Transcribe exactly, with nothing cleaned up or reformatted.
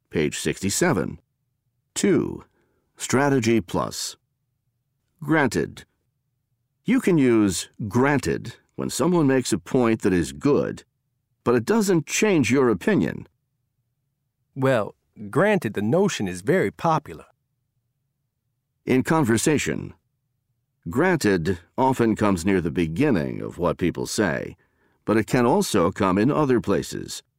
page sixty-seven. two. Strategy plus. Granted. You can use granted when someone makes a point that is good, but it doesn't change your opinion. Well, granted, the notion is very popular. In conversation, granted often comes near the beginning of what people say, but it can also come in other places.